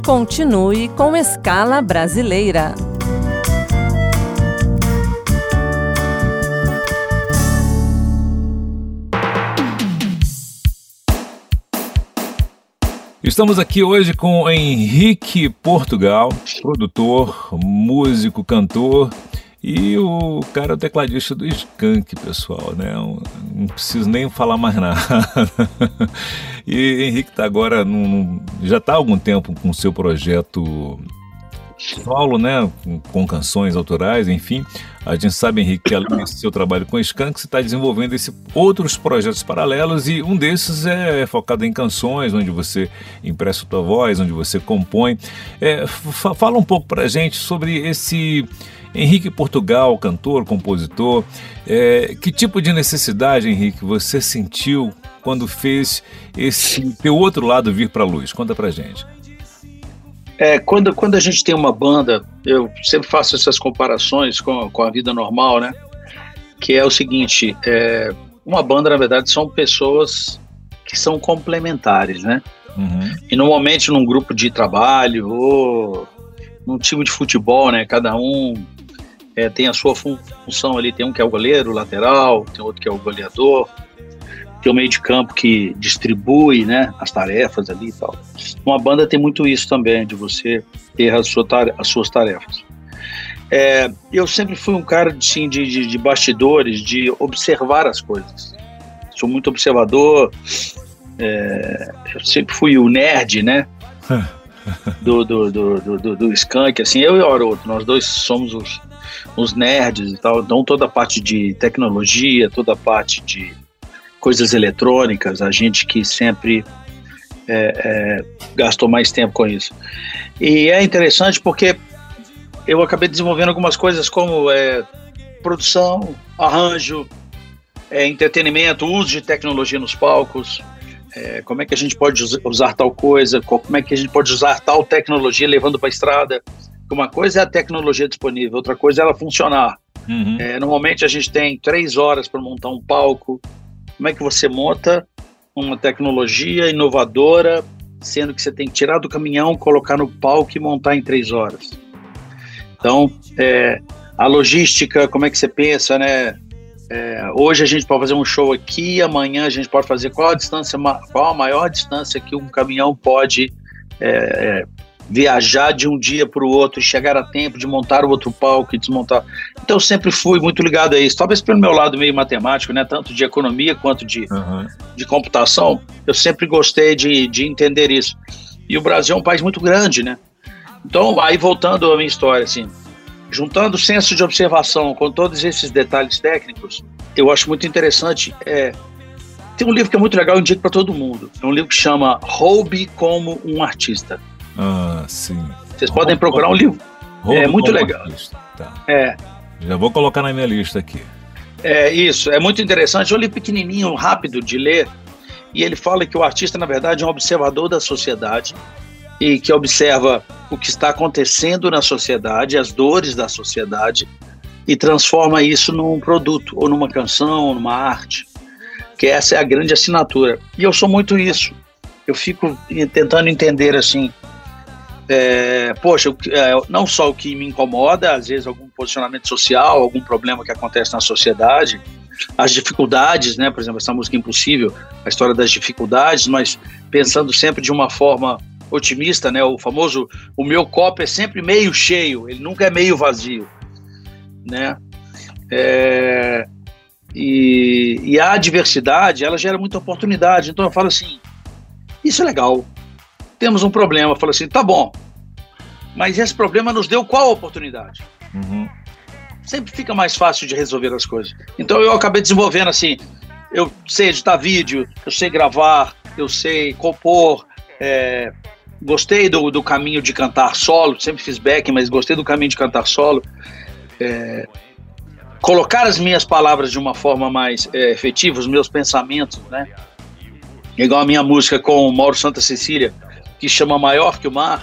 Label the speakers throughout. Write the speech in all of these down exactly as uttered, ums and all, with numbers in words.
Speaker 1: Continue com Escala Brasileira.
Speaker 2: Estamos aqui hoje com Henrique Portugal, produtor, músico, cantor e o cara tecladista do Skank, pessoal, né? Não preciso nem falar mais nada. E Henrique tá agora, num, já está há algum tempo com o seu projeto solo, né? Com, com canções autorais, enfim. A gente sabe, Henrique, que além desse seu trabalho com o Skank, você está desenvolvendo esse, outros projetos paralelos e um desses é focado em canções, onde você empresta a tua voz, onde você compõe. É, f- fala um pouco pra gente sobre esse Henrique Portugal, cantor, compositor. É, que tipo de necessidade, Henrique, você sentiu quando fez esse teu outro lado vir pra luz? Conta pra gente.
Speaker 3: É, quando, quando a gente tem uma banda, eu sempre faço essas comparações com, com a vida normal, né? Que é o seguinte, é, uma banda, na verdade, são pessoas que são complementares, né?
Speaker 2: Uhum.
Speaker 3: E normalmente num grupo de trabalho ou num time de futebol, né? Cada um é, tem a sua função ali, tem um que é o goleiro, o lateral, tem outro que é o goleador, tem o meio de campo que distribui, né, as tarefas ali e tal. Uma banda tem muito isso também, de você ter as, sua tare- as suas tarefas. É, eu sempre fui um cara assim, de, de, de bastidores, de observar as coisas. Sou muito observador, é, eu sempre fui o nerd, né, do, do, do, do, do, do Skank, assim, eu e o Oroto, nós dois somos os, os nerds e tal, então toda a parte de tecnologia, toda a parte de coisas eletrônicas, a gente que sempre é, é, gastou mais tempo com isso. E é interessante porque eu acabei desenvolvendo algumas coisas como é, produção, arranjo, é, entretenimento, uso de tecnologia nos palcos, é, como é que a gente pode usar tal coisa, como é que a gente pode usar tal tecnologia levando para a estrada. Uma coisa é a tecnologia disponível, outra coisa é ela funcionar.
Speaker 2: Uhum.
Speaker 3: É, normalmente a gente tem três horas para montar um palco. Como é que você monta uma tecnologia inovadora, sendo que você tem que tirar do caminhão, colocar no palco e montar em três horas? Então, é, a logística, como é que você pensa, né? É, hoje a gente pode fazer um show aqui, amanhã a gente pode fazer qual a distância, qual a maior distância que um caminhão pode é, viajar de um dia para o outro e chegar a tempo de montar o outro palco e desmontar. Então eu sempre fui muito ligado a isso, talvez pelo meu lado meio matemático, né, tanto de economia quanto de, uhum. de computação, eu sempre gostei de, de entender isso. E o Brasil é um país muito grande, né? Então, aí voltando à minha história, assim, juntando o senso de observação com todos esses detalhes técnicos, eu acho muito interessante. É, tem um livro que é muito legal, eu indico para todo mundo. É um livro que chama Roube como um Artista.
Speaker 2: Ah, sim.
Speaker 3: Vocês podem procurar um livro. É muito legal.
Speaker 2: Tá.
Speaker 3: É.
Speaker 2: Já vou colocar na minha lista aqui.
Speaker 3: É isso, é muito interessante. É um livro pequenininho, rápido de ler, e ele fala que o artista, na verdade, é um observador da sociedade e que observa o que está acontecendo na sociedade, as dores da sociedade, e transforma isso num produto, ou numa canção, ou numa arte, que essa é a grande assinatura. E eu sou muito isso. Eu fico tentando entender, assim, É, poxa, é, não só o que me incomoda, às vezes algum posicionamento social, algum problema que acontece na sociedade, as dificuldades, né? Por exemplo, essa música Impossível, a história das dificuldades, mas pensando sempre de uma forma otimista, né? O famoso, o meu copo é sempre meio cheio, ele nunca é meio vazio, né? É, e, e a diversidade, ela gera muita oportunidade, então eu falo assim, isso é legal. Temos um problema, eu falo assim, tá bom, mas esse problema nos deu qual oportunidade?
Speaker 2: Uhum.
Speaker 3: Sempre fica mais fácil de resolver as coisas. Então eu acabei desenvolvendo assim, eu sei editar vídeo, eu sei gravar, eu sei compor, é, gostei do, do caminho de cantar solo, sempre fiz back, mas gostei do caminho de cantar solo, é, colocar as minhas palavras de uma forma mais é, efetiva, os meus pensamentos, né? Igual a minha música com o Mauro Santa Cecília, que chama Maior que o Mar,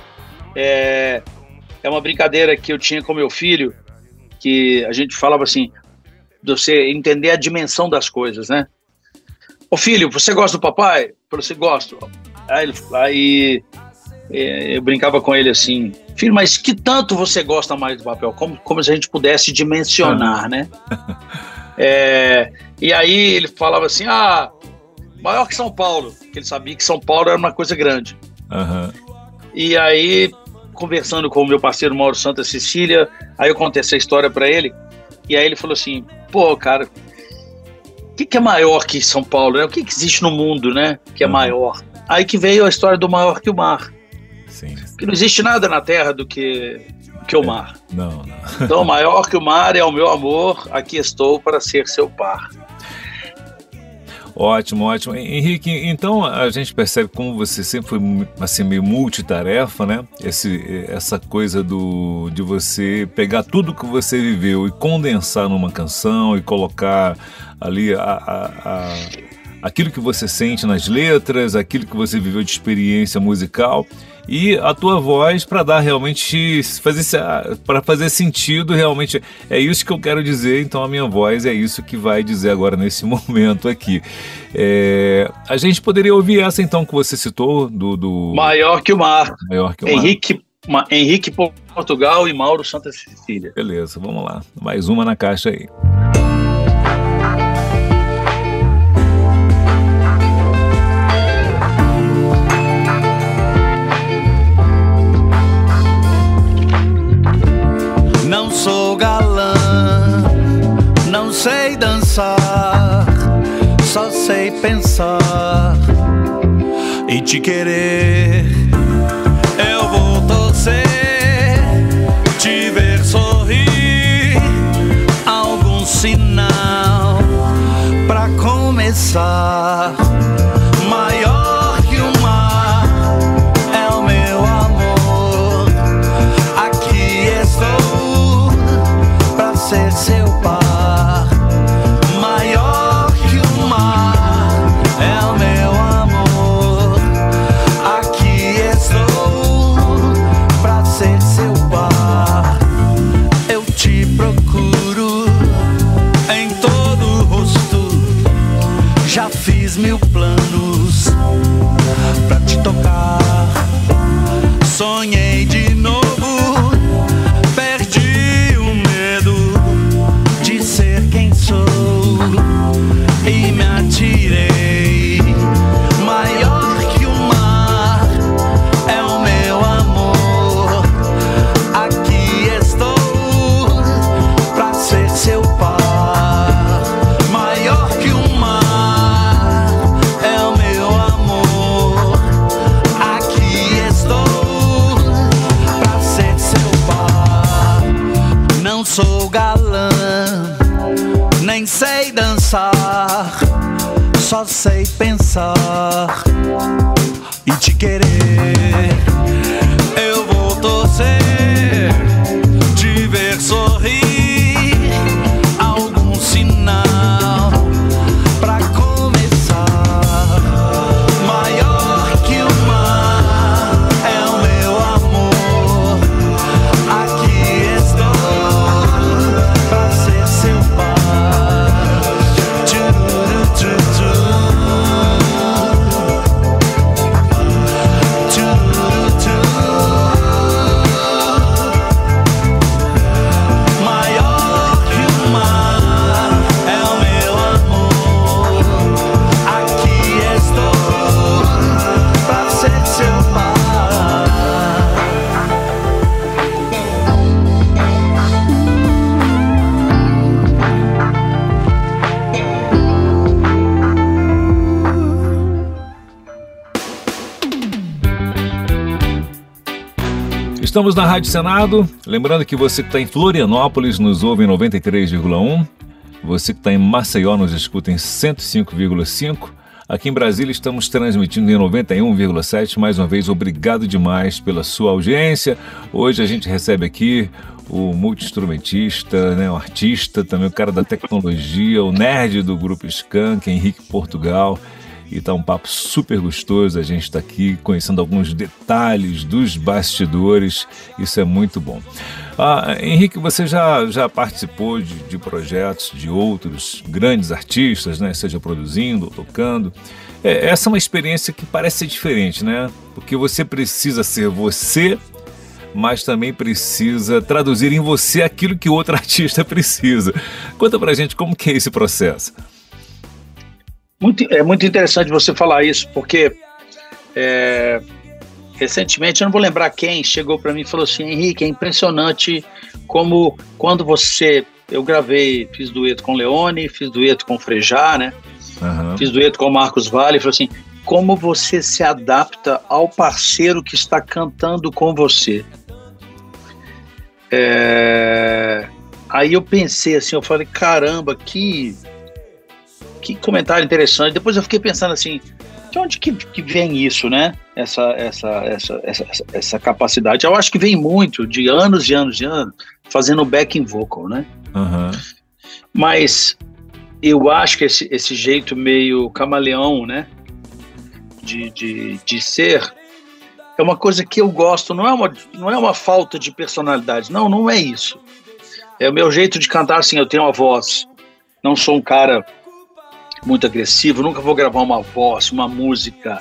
Speaker 3: é, é uma brincadeira que eu tinha com meu filho, que a gente falava assim, de você entender a dimensão das coisas, né? Ô filho, você gosta do papai? Eu falei assim, gosto. Aí, aí é, eu brincava com ele assim, filho, mas que tanto você gosta mais do papel? Como, como se a gente pudesse dimensionar, né? É, e aí ele falava assim, ah, maior que São Paulo, porque ele sabia que São Paulo era uma coisa grande.
Speaker 2: Uhum.
Speaker 3: E aí, conversando com o meu parceiro Mauro Santa Cecília, aí eu contei essa história para ele, e aí ele falou assim, pô, cara, o que, que é maior que São Paulo, né? O que, que existe no mundo, né, que é uhum. maior? Aí que veio a história do maior que o mar.
Speaker 2: Sim.
Speaker 3: Porque não existe nada na Terra do que, que o mar.
Speaker 2: Não, não.
Speaker 3: Então, maior que o mar é o meu amor, aqui estou para ser seu par.
Speaker 2: Ótimo, ótimo. Henrique, então a gente percebe como você sempre foi assim, meio multitarefa, né? Esse, essa coisa do, de você pegar tudo que você viveu e condensar numa canção e colocar ali a, a, a, aquilo que você sente nas letras, aquilo que você viveu de experiência musical e a tua voz para dar realmente, fazer, para fazer sentido realmente, é isso que eu quero dizer, então a minha voz é isso que vai dizer agora nesse momento aqui. É, a gente poderia ouvir essa então que você citou, do... do...
Speaker 3: Maior que o mar.
Speaker 2: Maior que o
Speaker 3: Henrique, mar. Henrique Portugal e Mauro Santa Cecília.
Speaker 2: Beleza, vamos lá, mais uma na caixa aí.
Speaker 4: Não sou galã, não sei dançar, só sei pensar e te querer. Eu vou torcer, te ver sorrir, algum sinal pra começar. Maior que o mar é o meu amor, aqui estou pra ser seu par. Maior que o mar é o meu amor, aqui estou pra ser seu par. Eu te procuro em todo o rosto, já fiz mil planos pra te tocar. Sonhei de novo, perdi o medo de ser quem sou e me atirei. Maior que o mar é o meu amor, aqui estou pra ser seu par. Maior que o mar é o meu amor, aqui estou pra ser seu par. Não sou galã, nem sei dançar, só sei pensar e te querer. Eu vou torcer, te ver sorrir, algum sinal pra começar. Maior que o mar é o meu amor, aqui estou pra ser seu par. Tchururu, tchu, tchu. Tchururu, tchu. Maior que o mar é o meu amor, aqui estou pra ser seu par.
Speaker 2: Estamos na Rádio Senado, lembrando que você que está em Florianópolis nos ouve em noventa e três vírgula um, você que está em Maceió nos escuta em cento e cinco vírgula cinco, aqui em Brasília estamos transmitindo em noventa e um vírgula sete. Mais uma vez, obrigado demais pela sua audiência. Hoje a gente recebe aqui o multi-instrumentista, né, o artista, também o cara da tecnologia, o nerd do Grupo Skank, Henrique Portugal. E tá um papo super gostoso, a gente está aqui conhecendo alguns detalhes dos bastidores, isso é muito bom. Ah, Henrique, você já, já participou de, de projetos de outros grandes artistas, né? Seja produzindo ou tocando. É, essa é uma experiência que parece ser diferente, né? Porque você precisa ser você, mas também precisa traduzir em você aquilo que outro artista precisa. Conta pra gente como que é esse processo.
Speaker 3: Muito, é muito interessante você falar isso, porque é, recentemente, eu não vou lembrar quem, chegou para mim e falou assim: Henrique, é impressionante como quando você... Eu gravei, fiz dueto com Leone, fiz dueto com Frejá, né?
Speaker 2: Uhum.
Speaker 3: Fiz dueto com Marcos Valle, falou assim: como você se adapta ao parceiro que está cantando com você. É... Aí eu pensei assim, eu falei, caramba, que, que comentário interessante. Depois eu fiquei pensando assim, de onde que, que vem isso, né? Essa, essa, essa, essa, essa capacidade. Eu acho que vem muito de anos e anos e anos fazendo backing vocal, né?
Speaker 2: Uhum.
Speaker 3: Mas eu acho que esse, esse jeito meio camaleão, né? De, de, de ser... é uma coisa que eu gosto, não é uma, não é uma falta de personalidade, não, não é isso. É o meu jeito de cantar, assim, eu tenho uma voz, não sou um cara muito agressivo, nunca vou gravar uma voz, uma música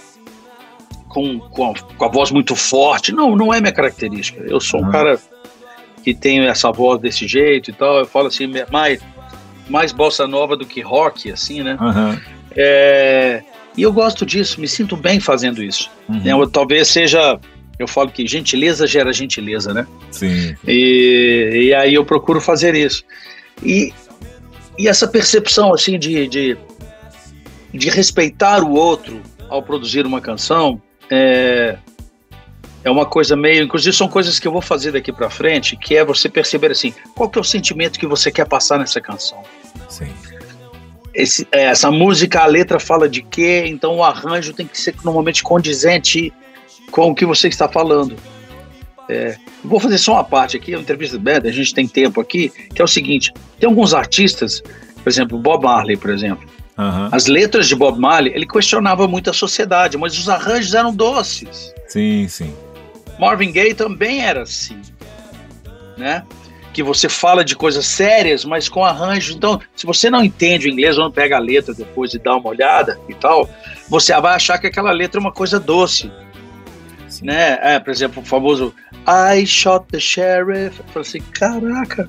Speaker 3: com, com, a, com a voz muito forte, não, não é minha característica. Eu sou um uhum. cara que tenho essa voz desse jeito e tal, eu falo assim, mais, mais bossa nova do que rock, assim, né? Uhum. É... E eu gosto disso, me sinto bem fazendo isso. Uhum. Eu, talvez seja, eu falo que gentileza gera gentileza, né?
Speaker 2: Sim.
Speaker 3: E, e aí eu procuro fazer isso. E, e essa percepção, assim, de, de, de respeitar o outro ao produzir uma canção, é, é uma coisa meio... Inclusive são coisas que eu vou fazer daqui pra frente, que é você perceber, assim, qual que é o sentimento que você quer passar nessa canção.
Speaker 2: Sim.
Speaker 3: Esse, essa música, a letra fala de quê, então o arranjo tem que ser normalmente condizente com o que você está falando. É, vou fazer só uma parte aqui, uma entrevista bem, a gente tem tempo aqui, que é o seguinte, tem alguns artistas, por exemplo, Bob Marley, por exemplo, uhum. as letras de Bob Marley, ele questionava muito a sociedade, mas os arranjos eram doces.
Speaker 2: Sim, sim.
Speaker 3: Marvin Gaye também era assim, né? Que você fala de coisas sérias, mas com arranjos. Então, se você não entende o inglês, ou não pega a letra depois e dá uma olhada e tal, você vai achar que aquela letra é uma coisa doce. Né? É, por exemplo, o famoso I shot the sheriff. Eu falei assim, caraca.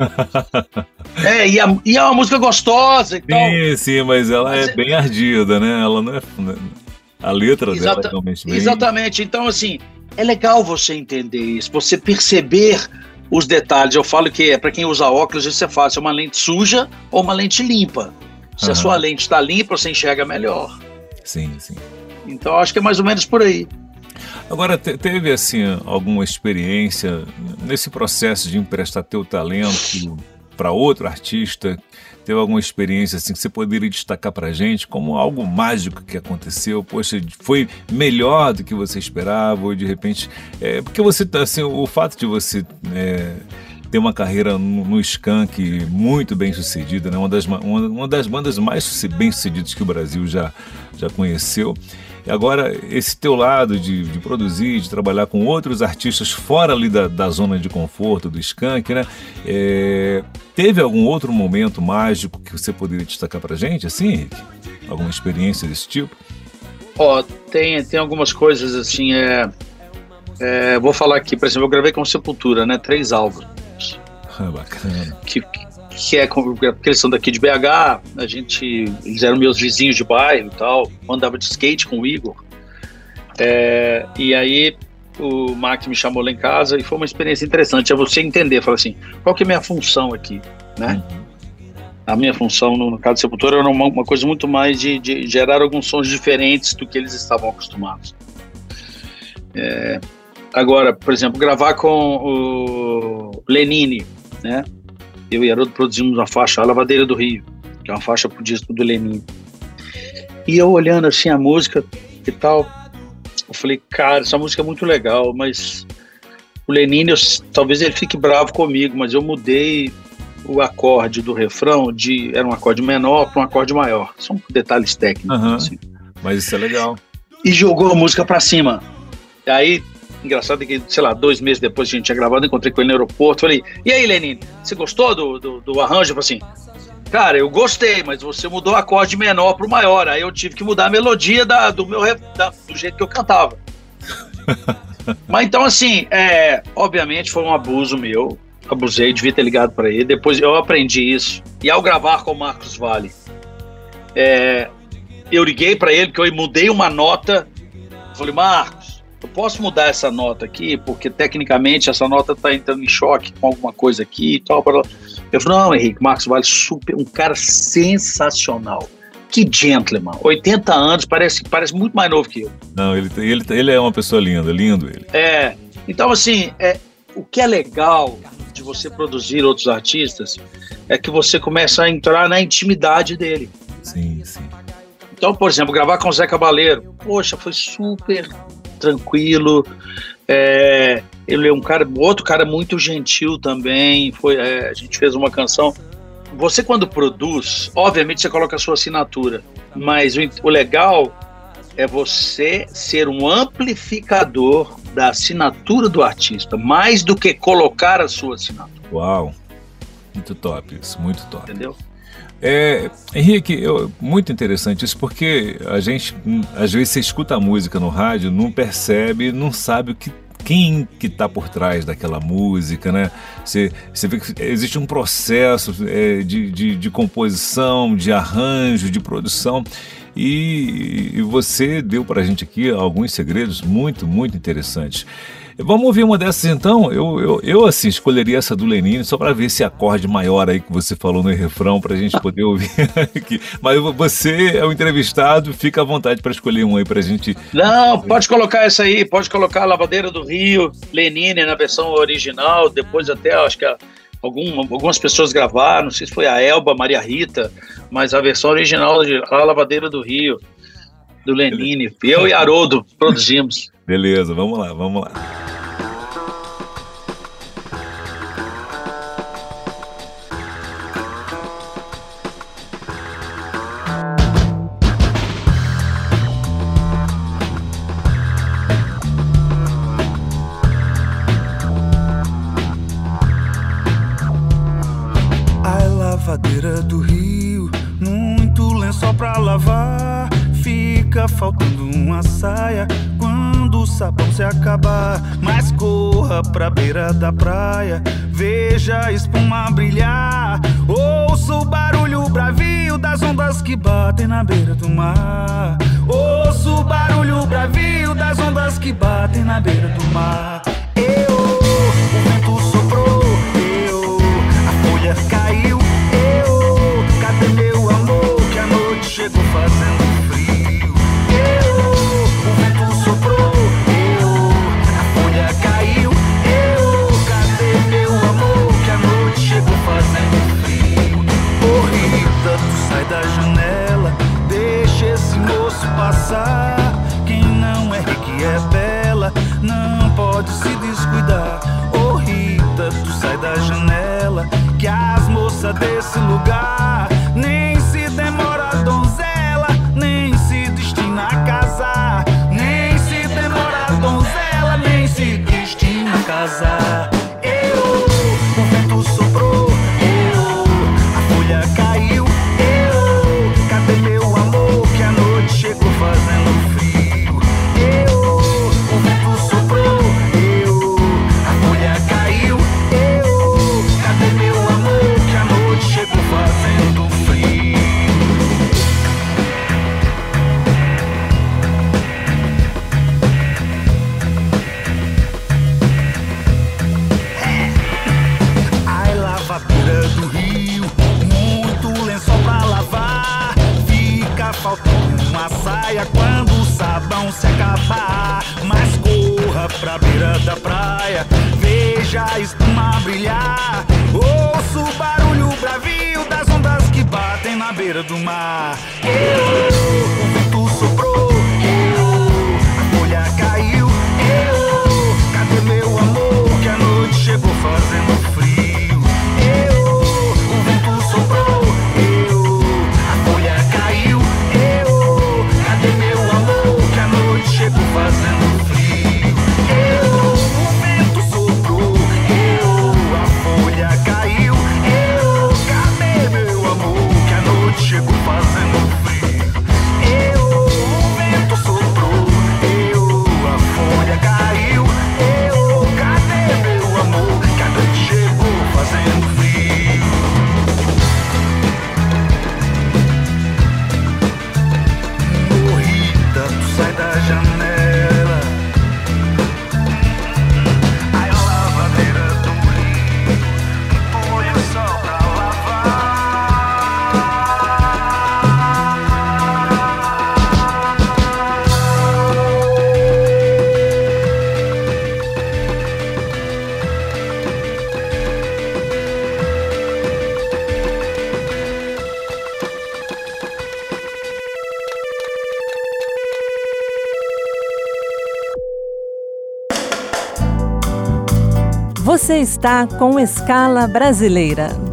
Speaker 3: é, e, a, e é uma música gostosa e tal.
Speaker 2: Sim, sim, mas ela mas é, é bem ardida, né? Ela não é... A letra
Speaker 3: Exata,
Speaker 2: dela é realmente bem...
Speaker 3: Exatamente. Então, assim, é legal você entender isso, você perceber os detalhes. Eu falo que é para quem usa óculos, isso é fácil, é uma lente suja ou uma lente limpa. Se uhum. a sua lente está limpa, você enxerga melhor.
Speaker 2: Sim, sim.
Speaker 3: Então acho que é mais ou menos por aí.
Speaker 2: Agora, te, teve assim alguma experiência nesse processo de emprestar teu talento para outro artista? Teve alguma experiência assim que você poderia destacar pra gente como algo mágico que aconteceu? Poxa, foi melhor do que você esperava, ou de repente... É, porque você, assim, o fato de você é, ter uma carreira no, no Skank muito bem sucedida, né? uma, das, uma, uma das bandas mais bem sucedidas que o Brasil já, já conheceu. E agora, esse teu lado de, de produzir, de trabalhar com outros artistas fora ali da, da zona de conforto do Skank, né? É, teve algum outro momento mágico que você poderia destacar pra gente, assim, Henrique? Alguma experiência desse tipo?
Speaker 3: Ó, oh, tem, tem algumas coisas, assim, é, é, vou falar aqui, por exemplo, eu gravei com Sepultura, né? Três álbuns.
Speaker 2: Ah, bacana.
Speaker 3: Que, que é, porque eles são daqui de B H, a gente, eles eram meus vizinhos de bairro e tal, andava de skate com o Igor, é, e aí o Max me chamou lá em casa e foi uma experiência interessante, é você entender, falar assim, qual que é a minha função aqui, né? Uhum. A minha função no, no caso do Sepultura era uma, uma coisa muito mais de, de gerar alguns sons diferentes do que eles estavam acostumados. É, agora, por exemplo, gravar com o Lenine, né? Eu e Haroldo produzimos uma faixa, A Lavadeira do Rio, que é uma faixa pro disco do Lenine. E eu olhando assim a música e tal, eu falei, cara, essa música é muito legal, mas o Lenine, eu, talvez ele fique bravo comigo, mas eu mudei o acorde do refrão, de, era um acorde menor para um acorde maior. São detalhes técnicos.
Speaker 2: Uhum.
Speaker 3: Assim.
Speaker 2: Mas isso é legal.
Speaker 3: E jogou a música pra cima. E aí, engraçado é que, sei lá, dois meses depois que a gente tinha gravado, encontrei com ele no aeroporto, falei, e aí, Lenine, você gostou do, do, do arranjo? Eu falei assim, Cara, eu gostei, mas você mudou o acorde menor pro maior. Aí eu tive que mudar a melodia da, do, meu, da, do jeito que eu cantava. Mas então, assim, é, obviamente foi um abuso meu. Abusei, devia ter ligado para ele. Depois eu aprendi isso. E ao gravar com o Marcos Valle, é, eu liguei para ele, porque eu mudei uma nota. Falei, Marcos, eu posso mudar essa nota aqui? Porque tecnicamente essa nota está entrando em choque com alguma coisa aqui e tal. Eu falei, não, Henrique, Marcos Valle, super, um cara sensacional. Que gentleman. oitenta anos, parece, parece muito mais novo que eu.
Speaker 2: Não, ele, ele, ele é uma pessoa linda, lindo ele.
Speaker 3: É, então assim, é, o que é legal de você produzir outros artistas é que você começa a entrar na intimidade dele.
Speaker 2: Sim, sim.
Speaker 3: Então, por exemplo, gravar com o Zé Cabaleiro, poxa, foi super tranquilo. É, ele é um cara, outro cara muito gentil também. Foi, é, a gente fez uma canção. Você, quando produz, obviamente você coloca a sua assinatura, mas o, o legal é você ser um amplificador da assinatura do artista, mais do que colocar a sua assinatura.
Speaker 2: Uau, muito top isso, muito top.
Speaker 3: Entendeu?
Speaker 2: É, Henrique, eu, muito interessante isso, porque a gente, às vezes, você escuta a música no rádio, não percebe, não sabe o que, quem que está por trás daquela música, né? Você, você vê que existe um processo é, de, de, de composição, de arranjo, de produção, e, e você deu para a gente aqui alguns segredos muito, muito interessantes. Vamos ouvir uma dessas então? Eu, eu, eu assim, escolheria essa do Lenine só para ver esse acorde maior aí que você falou no refrão para a gente poder ouvir aqui. Mas você é o entrevistado, fica à vontade para escolher um aí para a gente.
Speaker 3: Não, pode colocar essa aí, pode colocar a Lavadeira do Rio, Lenine na versão original, depois até acho que a, algum, algumas pessoas gravaram, não sei se foi a Elba, Maria Rita, mas a versão original de A Lavadeira do Rio, do Lenine, eu e Haroldo produzimos.
Speaker 2: Beleza, vamos lá, vamos lá.
Speaker 4: A lavadeira do rio, muito lençol pra lavar. Fica faltando uma saia quando o sabão se acabar. Mas corra pra beira da praia, veja a espuma brilhar. Ouça o barulho bravio das ondas que batem na beira do mar. Ouça o barulho bravio das ondas que batem na beira do mar. Eu, o vento soprou, eu, a folha caiu, eu, cadê meu amor que a noite chegou fazendo frio? Eu, o vento soprou, eu, a folha caiu, eu, cadê meu amor que a noite chegou fazendo frio? Ô Rita, tu sai da janela, deixa esse moço passar. Quem não é rico e é bela, não pode se descuidar. Ô Rita, tu sai da janela, que as moças desse lugar nem se demora a donzela, nem se destina a casar. Nem se demora a donzela, nem se destina a casar. Eu, o vento soprou, eu, a folha caiu, eu, cadê meu amor que a noite chegou fazendo frio? Eu, o vento soprou, eu, a folha caiu, eu, cadê meu amor que a noite chegou fazendo frio? Ai, lavadeira do rio, muito lençol pra lavar. Fica faltando uma saia quando o sabão se acabar. Mas corra pra beira da praia, veja a espuma brilhar. Ouça o barulho bravio das ondas que batem na beira do mar. Eu, o vento soprou, eu, a folha caiu, eu, cadê meu amor que a noite chegou fazendo frio? Eu, o vento soprou, eu, a folha caiu, eu, cadê meu amor que a noite chegou fazendo frio? Eu, o vento soprou, eu, a folha caiu, eu, cadê meu amor
Speaker 1: Você está com Escala Brasileira.